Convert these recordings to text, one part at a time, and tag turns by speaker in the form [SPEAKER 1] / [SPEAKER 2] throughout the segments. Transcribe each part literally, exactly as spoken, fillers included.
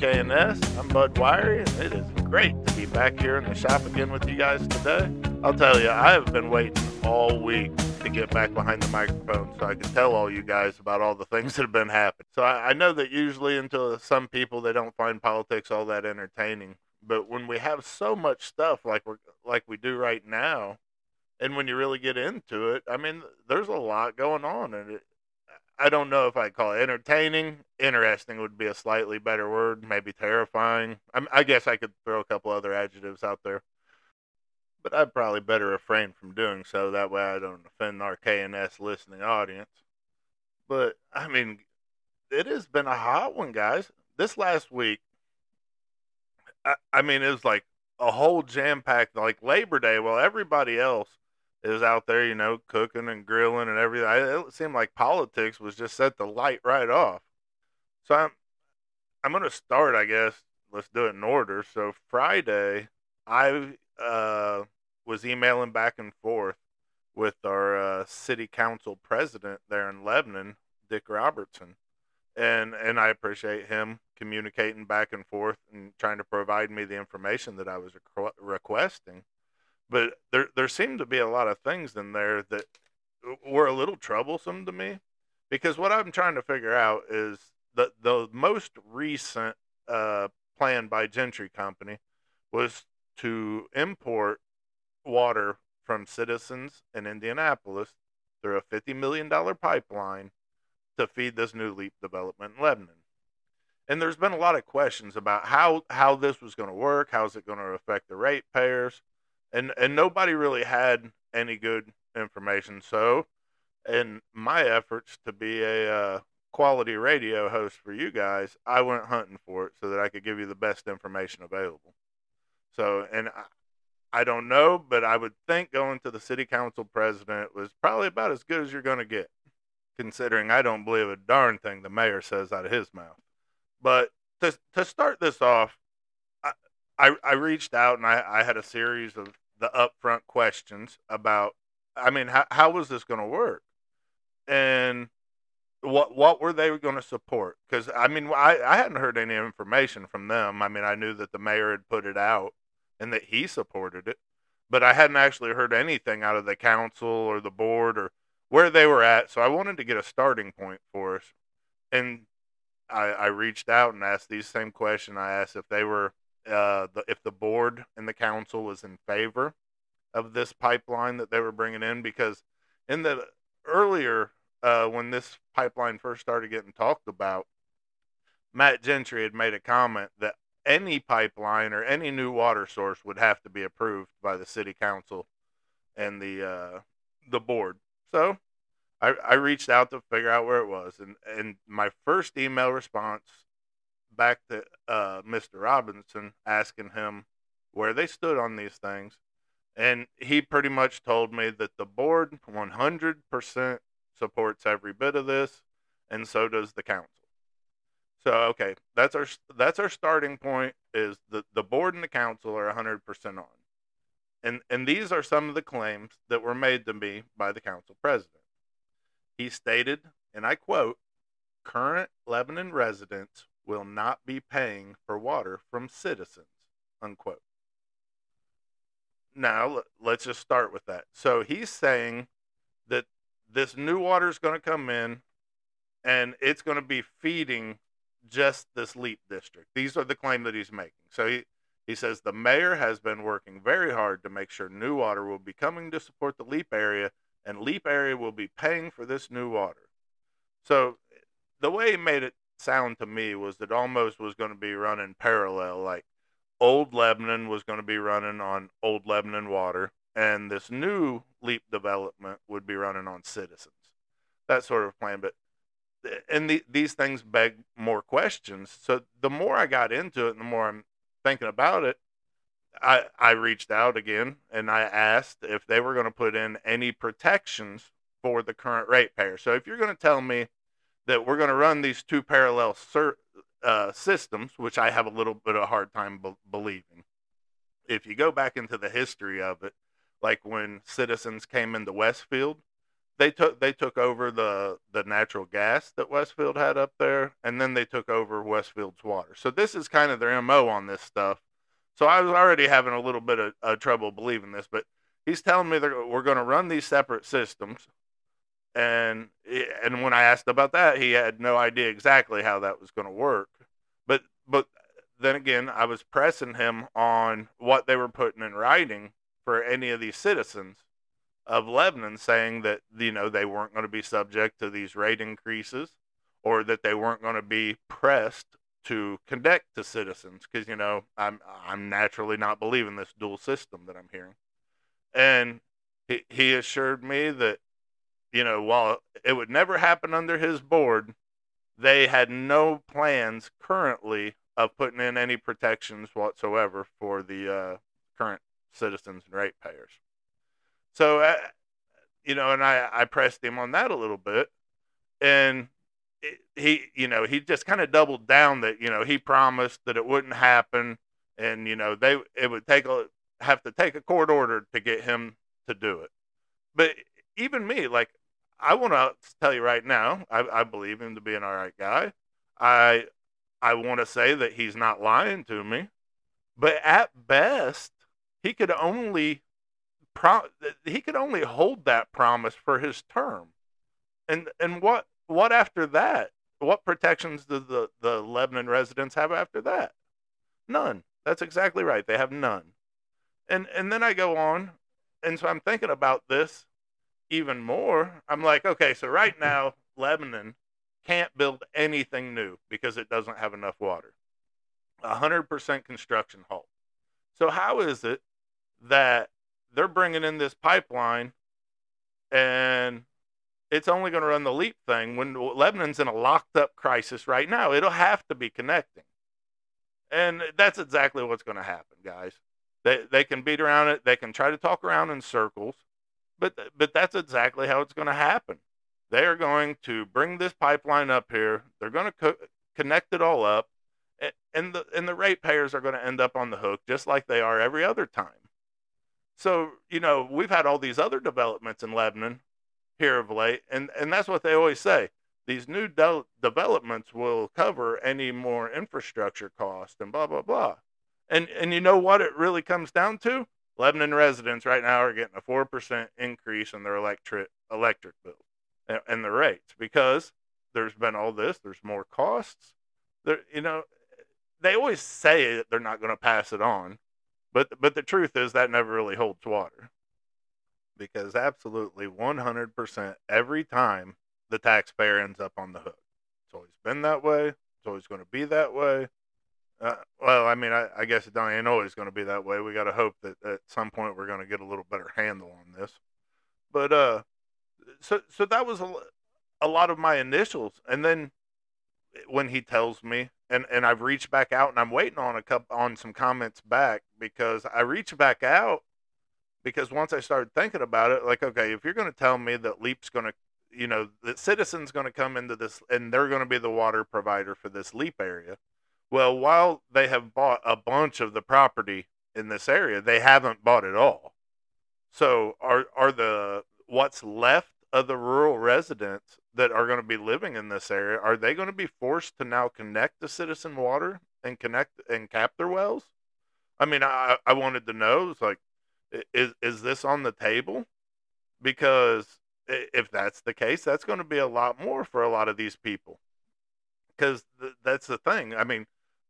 [SPEAKER 1] K N S. I'm Bud Wiry, and it is great to be back here in the shop again with you guys today. I'll tell you, I have been waiting all week to get back behind the microphone so I can tell all you guys about all the things that have been happening. So I, I know that usually, until some people, they don't find politics all that entertaining. But when we have so much stuff like we're like we do right now, and when you really get into it, I mean, there's a lot going on, and it, I don't know if I call it entertaining. Interesting would be a slightly better word, maybe terrifying. I'm, I guess I could throw a couple other adjectives out there, but I'd probably better refrain from doing so. That way I don't offend our K N S listening audience. But, I mean, it has been a hot one, guys. This last week, I, I mean, it was like a whole jam packed, like Labor Day, while everybody else is out there, you know, cooking and grilling and everything. It seemed like politics was just set the light right off. So I'm I'm gonna start, I guess. Let's do it in order. So Friday, I uh, was emailing back and forth with our uh, city council president there in Lebanon, Dick Robertson, and and I appreciate him communicating back and forth and trying to provide me the information that I was requ- requesting. But there there seemed to be a lot of things in there that were a little troublesome to me, because what I'm trying to figure out is the the most recent uh, plan by Gentry Company was to import water from citizens in Indianapolis through a fifty million dollars pipeline to feed this new LEAP development in Lebanon. And there's been a lot of questions about how, how this was going to work, how's it going to affect the ratepayers, and and nobody really had any good information. So, in my efforts to be a uh, quality radio host for you guys, I went hunting for it so that I could give you the best information available. So, and I, I don't know, but I would think going to the city council president was probably about as good as you're going to get, considering I don't believe a darn thing the mayor says out of his mouth. But to to start this off, I I, I reached out and I, I had a series of the upfront questions about, I mean, how how was this going to work, and what what were they going to support? Because I mean, I I hadn't heard any information from them. I mean, I knew that the mayor had put it out and that he supported it, but I hadn't actually heard anything out of the council or the board or where they were at. So I wanted to get a starting point for us, and I, I reached out and asked these same question. I asked if they were, uh, the, if the board and the council was in favor of this pipeline that they were bringing in, because in the earlier, uh, when this pipeline first started getting talked about, Matt Gentry had made a comment that any pipeline or any new water source would have to be approved by the city council and the uh, the board. So I, I reached out to figure out where it was, and, and my first email response back to uh, Mister Robinson, asking him where they stood on these things, and he pretty much told me that the board one hundred percent supports every bit of this, and so does the council. So okay, that's our that's our starting point. Is the the board and the council are one hundred percent on, and and these are some of the claims that were made to me by the council president. He stated, and I quote, "Current Lebanon residents will not be paying for water from citizens," unquote. Now, let's just start with that. So he's saying that this new water is going to come in and it's going to be feeding just this LEAP district. These are the claim that he's making. So he, he says the mayor has been working very hard to make sure new water will be coming to support the LEAP area, and LEAP area will be paying for this new water. So the way he made it sound to me was that almost was going to be running parallel, like old Lebanon was going to be running on old Lebanon water, and this new LEAP development would be running on citizens. That sort of plan. But and the, these things beg more questions. So the more I got into it, and the more I'm thinking about it, I, I reached out again and I asked if they were going to put in any protections for the current ratepayer. So if you're going to tell me that we're going to run these two parallel ser- uh, systems, which I have a little bit of a hard time be- believing, if you go back into the history of it, like when citizens came into Westfield, they took they took over the the natural gas that Westfield had up there, and then they took over Westfield's water. So this is kind of their M O on this stuff. So I was already having a little bit of uh, trouble believing this, but he's telling me that we're going to run these separate systems, and and when I asked about that, he had no idea exactly how that was going to work. But but then again, I was pressing him on what they were putting in writing for any of these citizens of Lebanon, saying that you know they weren't going to be subject to these rate increases, or that they weren't going to be pressed to connect to citizens, because you know I'm I'm naturally not believing this dual system that I'm hearing, and he he assured me that you know while it would never happen under his board, they had no plans currently of putting in any protections whatsoever for the uh, current citizens and ratepayers. So, uh, you know, and I, I pressed him on that a little bit, and it, he, you know, he just kind of doubled down that, you know, he promised that it wouldn't happen, and you know, they it would take a have to take a court order to get him to do it. But even me, like, I want to tell you right now, I, I believe him to be an all right guy. I I want to say that he's not lying to me, but at best, he could only pro- he could only hold that promise for his term. And and what what after that? What protections do the the Lebanon residents have after that? None. That's exactly right. They have none. And and then I go on, and so I'm thinking about this even more. I'm like, okay, so right now Lebanon can't build anything new because it doesn't have enough water. one hundred percent construction halt. So how is it that they're bringing in this pipeline and it's only going to run the LEAP thing when Lebanon's in a locked up crisis right now? It'll have to be connecting. And that's exactly what's going to happen, guys. They they can beat around it. They can try to talk around in circles, but but that's exactly how it's going to happen. They are going to bring this pipeline up here. They're going to co- connect it all up, and the and the ratepayers are going to end up on the hook just like they are every other time. So you know we've had all these other developments in Lebanon here of late, and and that's what they always say. These new de- developments will cover any more infrastructure cost and blah blah blah. And and you know what it really comes down to? Lebanon residents right now are getting a four percent increase in their electric electric bill and, and the rates because there's been all this. There's more costs. There, you know, they always say that they're not going to pass it on, but but the truth is that never really holds water because absolutely one hundred percent every time the taxpayer ends up on the hook. It's always been that way. It's always going to be that way. Uh, well, I mean, I, I guess it ain't always going to be that way. We got to hope that at some point we're going to get a little better handle on this. But uh, so so that was a, a lot of my initials, and then when he tells me, and and I've reached back out, and I'm waiting on a couple on some comments back because I reached back out because once I started thinking about it, like, okay, if you're going to tell me that LEAP's going to, you know, that Citizens going to come into this and they're going to be the water provider for this LEAP area. Well, while they have bought a bunch of the property in this area, they haven't bought it all. So are are the what's left of the rural residents that are going to be living in this area, are they going to be forced to now connect to Citizen Water and connect and cap their wells? I mean, I I wanted to know, it's like, is is this on the table? Because if that's the case, that's going to be a lot more for a lot of these people. Because th- that's the thing. I mean,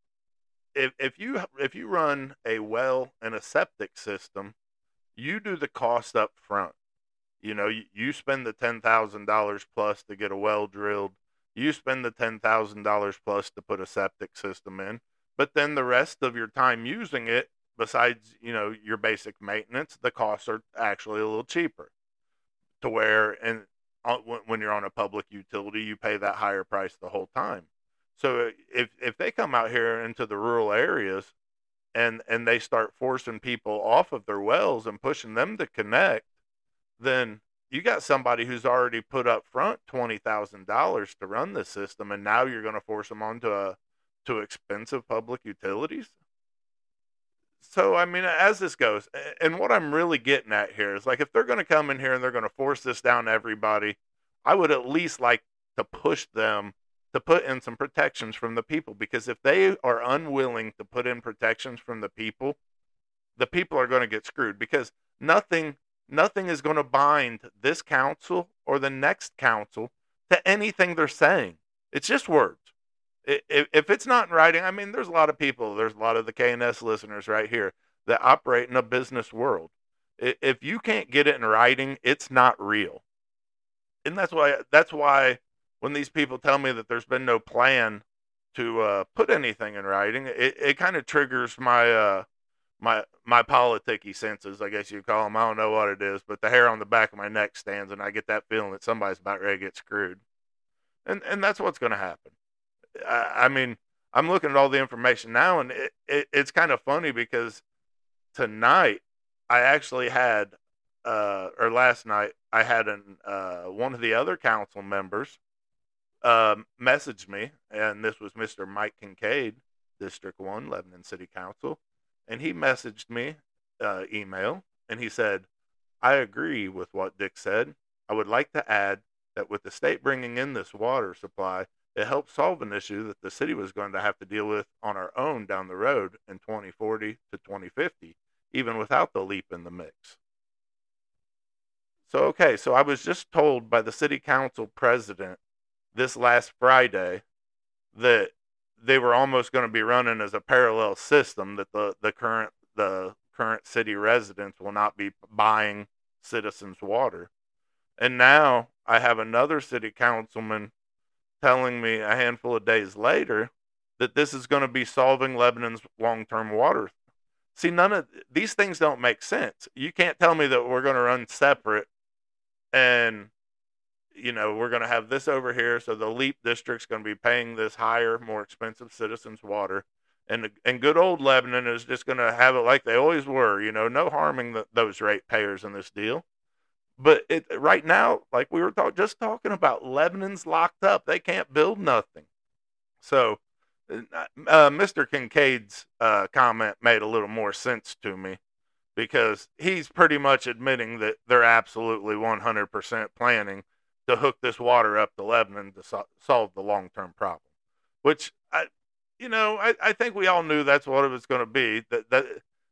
[SPEAKER 1] if if you if you run a well and a septic system, you do the cost up front. You know, you, you spend the ten thousand dollars plus to get a well drilled. You spend the ten thousand dollars plus to put a septic system in. But then the rest of your time using it, besides you know your basic maintenance, the costs are actually a little cheaper. To where and uh, when you're on a public utility, you pay that higher price the whole time. So if if they come out here into the rural areas and and they start forcing people off of their wells and pushing them to connect, then you got somebody who's already put up front twenty thousand dollars to run the system, and now you're going to force them onto a to expensive public utilities. So, I mean, as this goes, a- and what I'm really getting at here is like if they're going to come in here and they're going to force this down everybody, I would at least like to push them to put in some protections from the people, because if they are unwilling to put in protections from the people, the people are going to get screwed, because nothing nothing is going to bind this council or the next council to anything they're saying. It's just words. If, if it's not in writing, I mean, there's a lot of people, there's a lot of the K N S listeners right here that operate in a business world. If you can't get it in writing, it's not real. And that's why that's why when these people tell me that there's been no plan to uh, put anything in writing, it, it kind of triggers my uh, my my politicky senses, I guess you call them. I don't know what it is, but the hair on the back of my neck stands, and I get that feeling that somebody's about ready to get screwed, and and that's what's going to happen. I, I mean, I'm looking at all the information now, and it, it it's kind of funny because tonight I actually had, uh, or last night I had an uh, one of the other council members um, messaged me, and this was Mister Mike Kincaid, District One, Lebanon City Council, and he messaged me uh, email, and he said, "I agree with what Dick said. I would like to add that with the state bringing in this water supply, it helps solve an issue that the city was going to have to deal with on our own down the road in twenty forty to twenty fifty, even without the LEAP in the mix." So, okay, so I was just told by the city council president this last Friday that they were almost going to be running as a parallel system, that the, the current the current city residents will not be buying citizens water. And now I have another city councilman telling me a handful of days later that this is going to be solving Lebanon's long-term water. See, none of these things don't make sense. You can't tell me that we're going to run separate and you know, we're going to have this over here. So the LEAP district's going to be paying this higher, more expensive citizens' water. And, and good old Lebanon is just going to have it like they always were, you know, no harming the, those ratepayers in this deal. But it right now, like we were talk, just talking about, Lebanon's locked up. They can't build nothing. So uh, uh, Mister Kincaid's uh, comment made a little more sense to me, because he's pretty much admitting that they're absolutely one hundred percent planning to hook this water up to Lebanon to so- solve the long term problem. Which I, you know, I, I think we all knew that's what it was going to be. That that,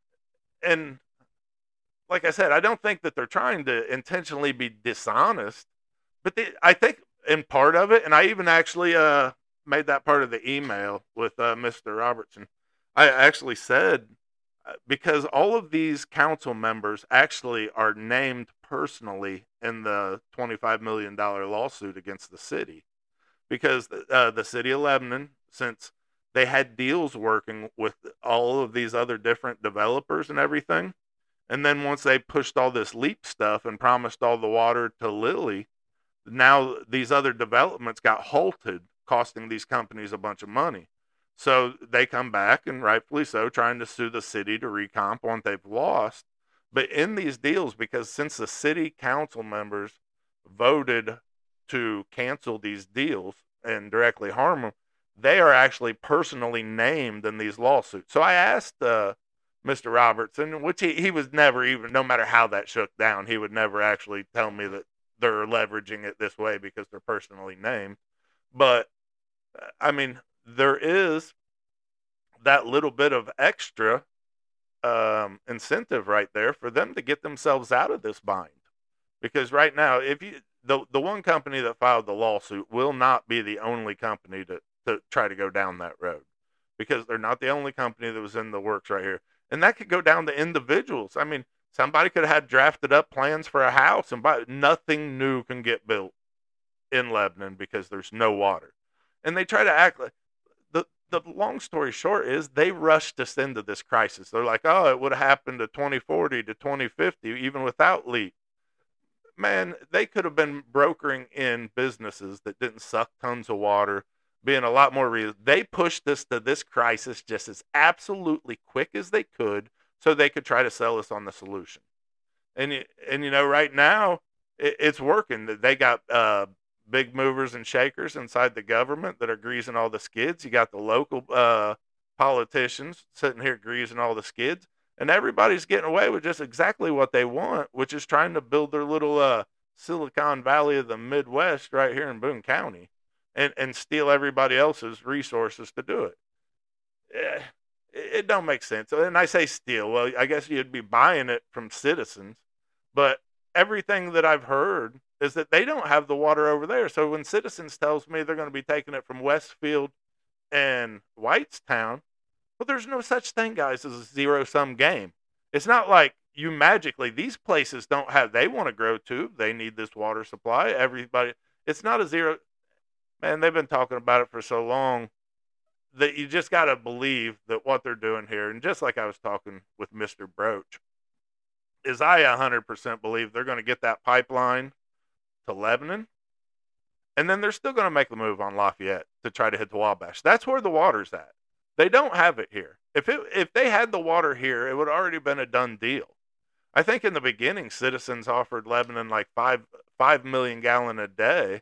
[SPEAKER 1] and like I said, I don't think that they're trying to intentionally be dishonest, but they, I think in part of it, and I even actually uh made that part of the email with uh, Mister Robertson. I actually said, uh, because all of these council members actually are named personally in the twenty-five million dollars lawsuit against the city, because uh, the city of Lebanon, since they had deals working with all of these other different developers and everything, and then once they pushed all this LEAP stuff and promised all the water to Lilly, now these other developments got halted, costing these companies a bunch of money. So they come back, and rightfully so, trying to sue the city to recomp on what they've lost. But in these deals, because since the city council members voted to cancel these deals and directly harm them, they are actually personally named in these lawsuits. So I asked uh, Mister Robertson, which he, he was never even, no matter how that shook down, he would never actually tell me that they're leveraging it this way because they're personally named. But I mean, there is that little bit of extra um, incentive right there for them to get themselves out of this bind. Because right now, if you the the one company that filed the lawsuit will not be the only company to to try to go down that road, because they're not the only company that was in the works right here, and that could go down to individuals. I mean, somebody could have had drafted up plans for a house, and by, nothing new can get built in Lebanon because there's no water, and they try to act like the the long story short is they rushed us into this crisis. They're like, oh, it would have happened to twenty forty to twenty fifty even without LEAP. Man, they could have been brokering in businesses that didn't suck tons of water, being a lot more real. They pushed us to this crisis just as absolutely quick as they could so they could try to sell us on the solution. And you, and you know, right now it, it's working. They got uh, big movers and shakers inside the government that are greasing all the skids. You got the local uh, politicians sitting here greasing all the skids. And everybody's getting away with just exactly what they want, which is trying to build their little uh, Silicon Valley of the Midwest right here in Boone County and, and steal everybody else's resources to do it. Eh, it don't make sense. And I say steal. Well, I guess you'd be buying it from citizens, but everything that I've heard is that they don't have the water over there. So when Citizens tells me they're going to be taking it from Westfield and Whitestown, well, there's no such thing, guys, as a zero sum game. It's not like you magically, these places don't have, they want to grow too. They need this water supply. Everybody, it's not a zero. Man, they've been talking about it for so long that you just got to believe that what they're doing here, and just like I was talking with Mister Broach, is I one hundred percent believe they're going to get that pipeline to Lebanon, and then they're still going to make the move on Lafayette to try to hit the Wabash. That's where the water's at. They don't have it here. If it if they had the water here, it would already been a done deal. I think in the beginning, Citizens offered Lebanon like five five million gallon a day,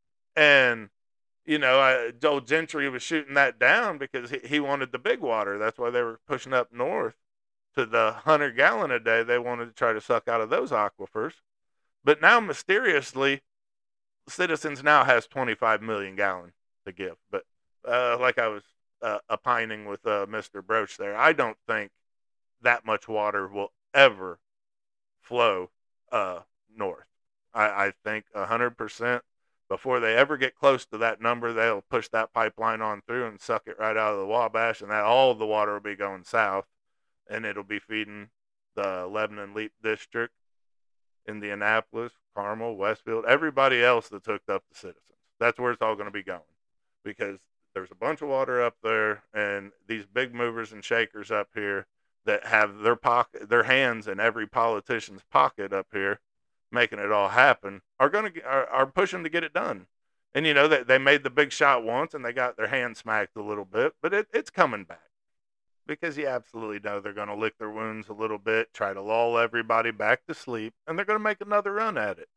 [SPEAKER 1] and you know, I, Joel Gentry was shooting that down because he, he wanted the big water. That's why they were pushing up north to the one hundred gallon a day. They wanted to try to suck out of those aquifers. But now, mysteriously, Citizens now has twenty-five million gallons to give. But uh, like I was uh, opining with uh, Mister Broach there, I don't think that much water will ever flow uh, north. I, I think one hundred percent before they ever get close to that number, they'll push that pipeline on through and suck it right out of the Wabash, and that all the water will be going south, and it'll be feeding the Lebanon Leap District, Indianapolis, Carmel, Westfield, everybody else that's hooked up to Citizens. That's where it's all going to be going, because there's a bunch of water up there, and these big movers and shakers up here that have their pocket, their hands in every politician's pocket up here, making it all happen, are going to are, are pushing to get it done. And you know they they made the big shot once and they got their hand smacked a little bit, but it, it's coming back, because you absolutely know they're going to lick their wounds a little bit, try to lull everybody back to sleep, and they're going to make another run at it.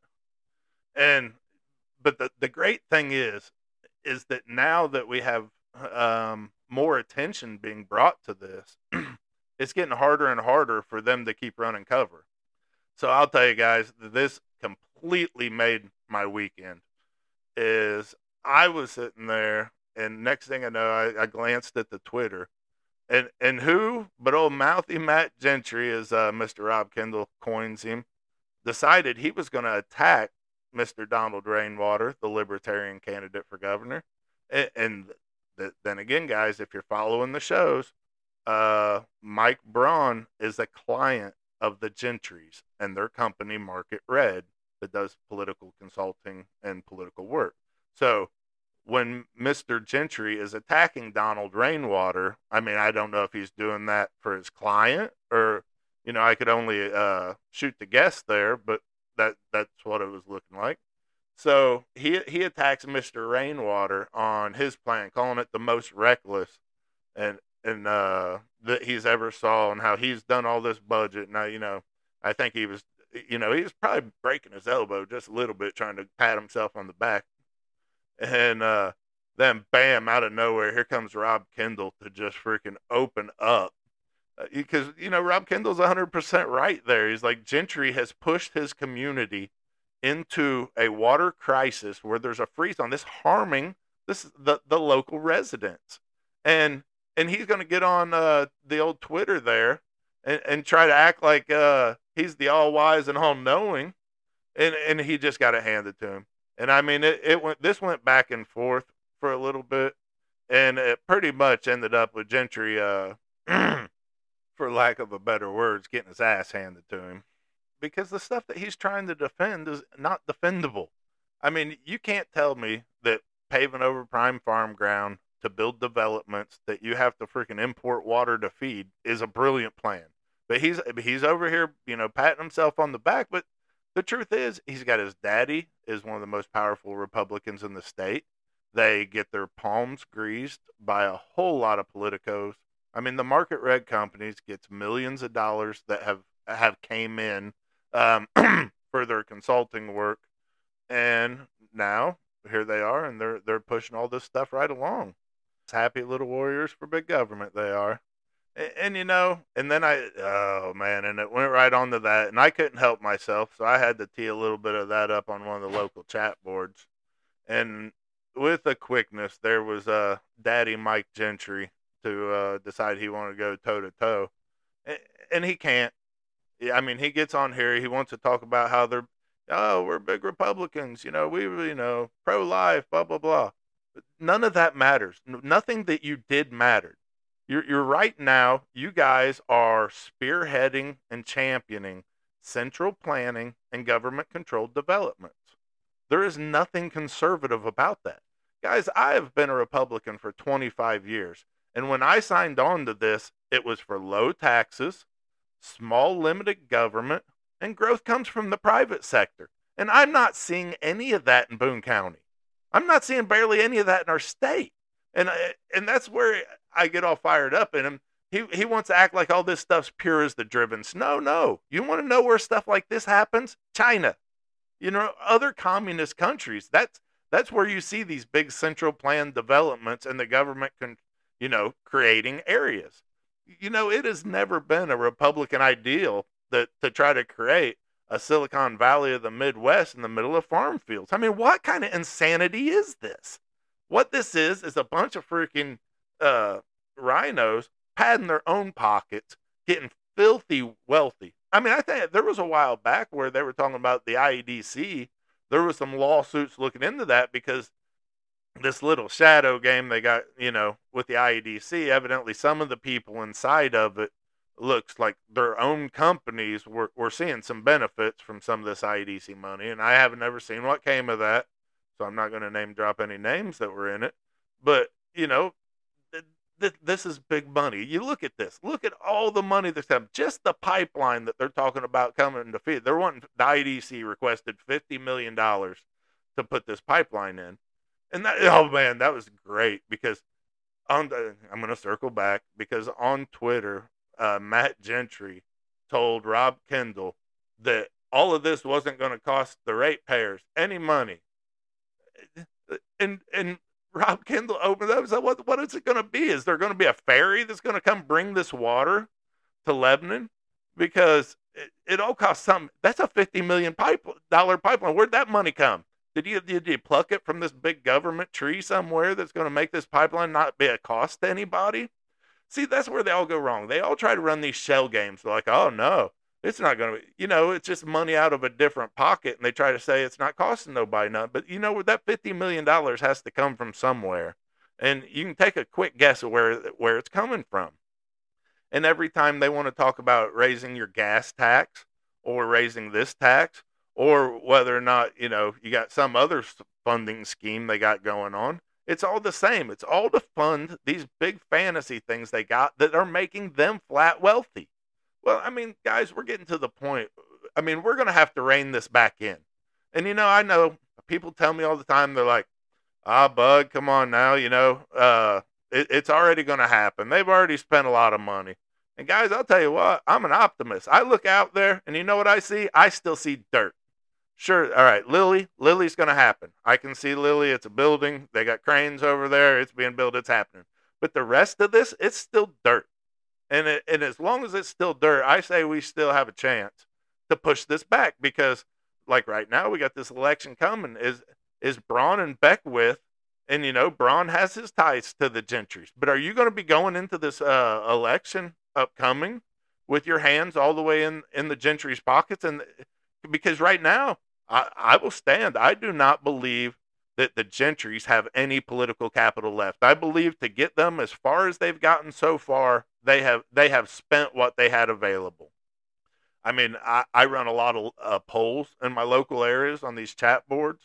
[SPEAKER 1] And but the the great thing is is that now that we have um, more attention being brought to this, it's getting harder and harder for them to keep running cover. So I'll tell you guys, this completely made my weekend. Is I was sitting there, and next thing I know, I, I glanced at the Twitter, and and who but old mouthy Matt Gentry, as uh, Mister Rob Kendall coins him, decided he was going to attack Mister Donald Rainwater, the Libertarian candidate for governor. And, and th- then again, guys, if you're following the shows, uh, Mike Braun is a client of the Gentrys and their company Market Red that does political consulting and political work. So when Mister Gentry is attacking Donald Rainwater, I mean, I don't know if he's doing that for his client, or, you know, I could only uh, shoot the guess there, but that that's what it was looking like. So he he attacks Mister Rainwater on his plan, calling it the most reckless and and uh, that he's ever saw, and how he's done all this budget. Now, you know, I think he was, you know, he was probably breaking his elbow just a little bit, trying to pat himself on the back. And uh, then, bam, out of nowhere, here comes Rob Kendall to just freaking open up. Uh, because, you know, Rob Kendall's one hundred percent right there. He's like, Gentry has pushed his community into a water crisis where there's a freeze on this, harming this the, the local residents. And and he's going to get on uh, the old Twitter there and, and try to act like uh, he's the all-wise and all-knowing, and, and he just got it handed to him. And I mean, it, it went. This went back and forth for a little bit, and it pretty much ended up with Gentry, uh, for lack of a better words, getting his ass handed to him, because the stuff that he's trying to defend is not defendable. I mean, you can't tell me that paving over prime farm ground to build developments that you have to freaking import water to feed is a brilliant plan. But he's he's over here, you know, patting himself on the back. But the truth is, he's got his daddy is one of the most powerful Republicans in the state. They get their palms greased by a whole lot of politicos. I mean, the Market Red companies gets millions of dollars that have have came in um, for their consulting work, and now here they are, and they're they're pushing all this stuff right along. Happy little warriors for big government they are. And, and you know, and then I, oh man, and it went right on to that, and I couldn't help myself, so I had to tee a little bit of that up on one of the local chat boards. And with a quickness, there was uh, Daddy Mike Gentry to uh, decide he wanted to go toe to toe, and he can't. Yeah, I mean, he gets on here. He wants to talk about how they're, oh, we're big Republicans. You know, we, you know, pro life, blah blah blah. But none of that matters. N- nothing that you did mattered. You're, you're right now. You guys are spearheading and championing central planning and government controlled developments. There is nothing conservative about that. Guys, I have been a Republican for twenty-five years. And when I signed on to this, it was for low taxes, small limited government, and growth comes from the private sector. And I'm not seeing any of that in Boone County. I'm not seeing barely any of that in our state. And I- and that's where I get all fired up in him. He he wants to act like all this stuff's pure as the drivens. No, no. You want to know where stuff like this happens? China. You know, other communist countries. That's that's where you see these big central plan developments and the government can, you know, creating areas. You know, it has never been a Republican ideal that to try to create a Silicon Valley of the Midwest in the middle of farm fields. I mean, what kind of insanity is this? What this is is a bunch of freaking uh, rhinos padding their own pockets, getting filthy wealthy. I mean, I think there was a while back where they were talking about the I E D C. There was some lawsuits looking into that because this little shadow game they got, you know, with the I E D C, evidently some of the people inside of it looks like their own companies were, were seeing some benefits from some of this I E D C money. And I haven't ever seen what came of that. So I'm not going to name drop any names that were in it. But, you know, th- th- this is big money. You look at this. Look at all the money that's come. Just the pipeline that they're talking about coming to feed. They're wanting, the I E D C requested fifty million dollars to put this pipeline in. And that, oh man, that was great because on the, I'm going to circle back because on Twitter, uh, Matt Gentry told Rob Kendall that all of this wasn't going to cost the ratepayers any money. And and Rob Kendall opened up and said, "What what is it going to be? Is there going to be a ferry that's going to come bring this water to Lebanon? Because it, it all costs something. That's a fifty million pipe dollar pipeline. Where'd that money come? Did you did you pluck it from this big government tree somewhere that's going to make this pipeline not be a cost to anybody? See, that's where they all go wrong. They all try to run these shell games. They're like, oh no, it's not going to be, you know, it's just money out of a different pocket. And they try to say it's not costing nobody nothing. But you know, that fifty million dollars has to come from somewhere. And you can take a quick guess of where, where it's coming from. And every time they want to talk about raising your gas tax or raising this tax or whether or not, you know, you got some other funding scheme they got going on, it's all the same. It's all to fund these big fantasy things they got that are making them flat wealthy. Well, I mean, guys, we're getting to the point. I mean, we're going to have to rein this back in. And, you know, I know people tell me all the time, they're like, ah, Bud, come on now, you know, uh, it, it's already going to happen. They've already spent a lot of money. And guys, I'll tell you what, I'm an optimist. I look out there and you know what I see? I still see dirt. Sure. All right. Lily, Lily's going to happen. I can see Lily. It's a building. They got cranes over there. It's being built. It's happening. But the rest of this, it's still dirt. And it, and as long as it's still dirt, I say we still have a chance to push this back because, like right now, we got this election coming. Is is Braun and Beckwith, and you know Braun has his ties to the Gentrys. But are you going to be going into this uh, election upcoming with your hands all the way in in the Gentry's pockets? And because right now, I, I will stand. I do not believe that the Gentrys have any political capital left. I believe to get them as far as they've gotten so far, they have they have spent what they had available. I mean, I, I run a lot of uh, polls in my local areas on these chat boards,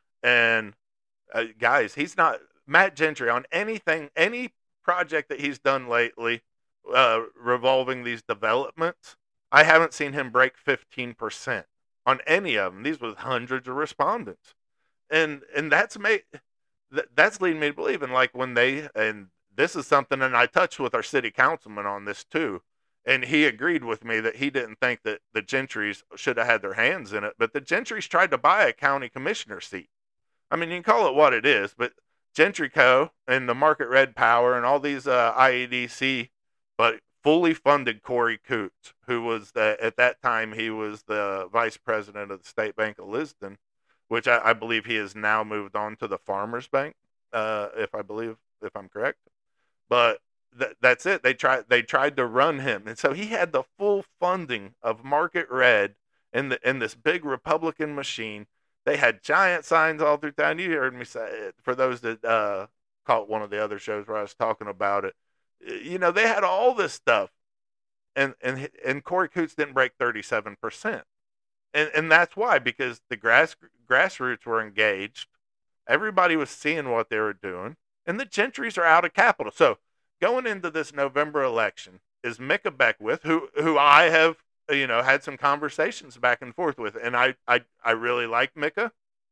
[SPEAKER 1] and uh, guys, he's not Matt Gentry on anything, any project that he's done lately, uh, revolving these developments. I haven't seen him break fifteen percent on any of them. These was hundreds of respondents, and and that's made th- that's leading me to believe. And like when they and this is something, and I touched with our city councilman on this too, and he agreed with me that he didn't think that the Gentrys should have had their hands in it, but the Gentrys tried to buy a county commissioner seat. I mean, you can call it what it is, but Gentry Co. and the Market Red Power and all these uh, I E D C, but fully funded Corey Coots, who was the, at that time, he was the vice president of the State Bank of Lisbon, which I, I believe he has now moved on to the Farmers Bank, uh, if I believe, if I'm correct. But th- that's it. They tried, they tried to run him. And so he had the full funding of Market Red in the, in this big Republican machine. They had giant signs all through town. You heard me say it. For those that, uh, caught one of the other shows where I was talking about it, you know, they had all this stuff, and and and Corey Coots didn't break thirty-seven percent, and and that's why, because the grass grassroots were engaged, everybody was seeing what they were doing, and the gentries are out of capital. So going into this November election is Micah Beckwith, who who I have, you know, had some conversations back and forth with, and I I I really like Micah,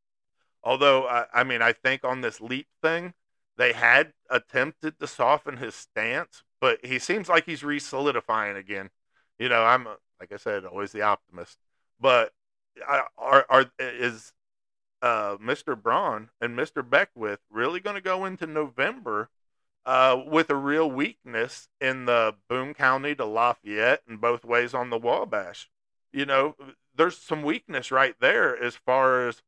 [SPEAKER 1] although I, I mean I think on this LEAP thing, they had attempted to soften his stance, but he seems like he's re-solidifying again. You know, I'm, like I said, always the optimist. But are are is uh, Mister Braun and Mister Beckwith really going to go into November uh, with a real weakness in the Boone County to Lafayette and both ways on the Wabash? You know, there's some weakness right there as far as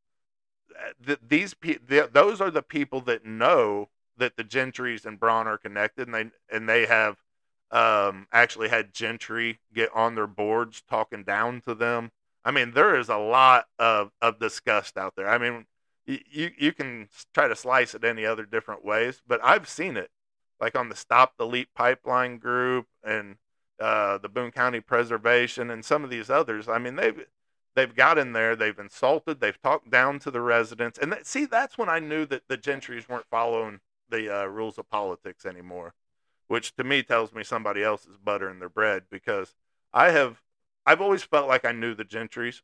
[SPEAKER 1] th- these pe- th- those are the people that know that the Gentrys and Braun are connected, and they and they have um, actually had Gentry get on their boards talking down to them. I mean, there is a lot of, of disgust out there. I mean, you you can try to slice it any other different ways, but I've seen it, like on the Stop the Leap Pipeline group and uh, the Boone County Preservation and some of these others. I mean, they've they've got in there, they've insulted, they've talked down to the residents, and that, see, that's when I knew that the Gentrys weren't following the uh, rules of politics anymore, which to me tells me somebody else is buttering their bread, because I have, I've always felt like I knew the Gentrys.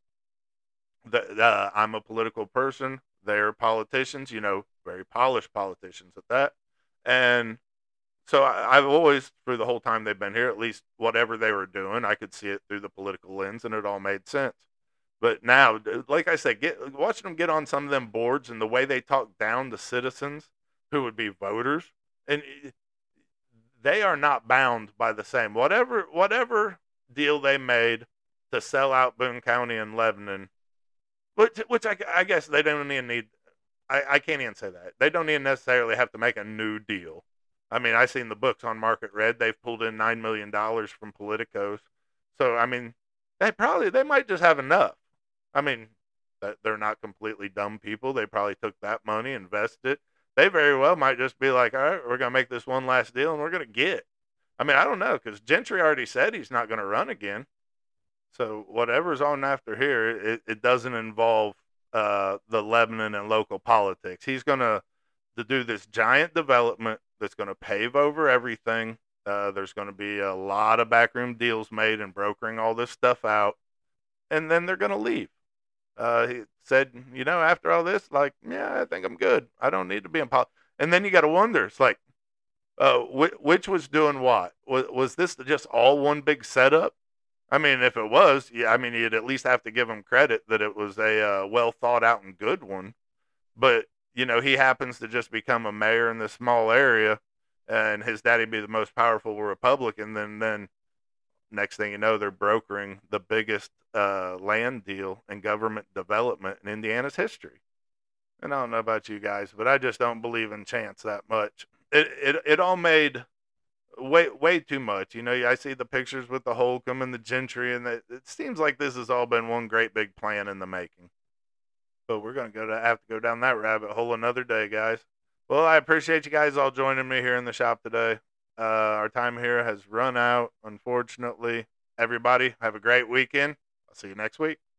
[SPEAKER 1] That uh, I'm a political person. They're politicians, you know, very polished politicians at that. And so I, I've always, through the whole time they've been here, at least whatever they were doing, I could see it through the political lens, and it all made sense. But now, like I said, get watching them get on some of them boards and the way they talk down to citizens who would be voters, and they are not bound by the same whatever whatever deal they made to sell out Boone County and Lebanon, which which I, I guess they don't even need. I, I can't even say that they don't even necessarily have to make a new deal. I mean, I seen the books on Market Red. They've pulled in nine million dollars from politicos, so I mean, they probably they might just have enough. I mean, they're not completely dumb people. They probably took that money, invested it. They very well might just be like, all right, we're going to make this one last deal and we're going to get. I mean, I don't know, because Gentry already said he's not going to run again. So whatever's on after here, it, it doesn't involve uh, the Lebanon and local politics. He's going to to do this giant development that's going to pave over everything. Uh, there's going to be a lot of backroom deals made and brokering all this stuff out, and then they're going to leave. Uh, he said, you know, after all this, like, yeah, I think I'm good. I don't need to be in politics. And then you got to wonder, it's like, uh, wh- which was doing what? Was, was this just all one big setup? I mean, if it was, yeah, I mean, you'd at least have to give him credit that it was a uh, well thought out and good one. But, you know, he happens to just become a mayor in this small area, and his daddy be the most powerful Republican. Then, then next thing you know, they're brokering the biggest uh, land deal and government development in Indiana's history. And I don't know about you guys, but I just don't believe in chance that much. It it it all made way way too much. You know, I see the pictures with the Holcomb and the Gentry, and it, it seems like this has all been one great big plan in the making. But we're gonna go to have to go down that rabbit hole another day, guys. Well, I appreciate you guys all joining me here in the shop today. Uh, our time here has run out, unfortunately. Everybody, have a great weekend. I'll see you next week.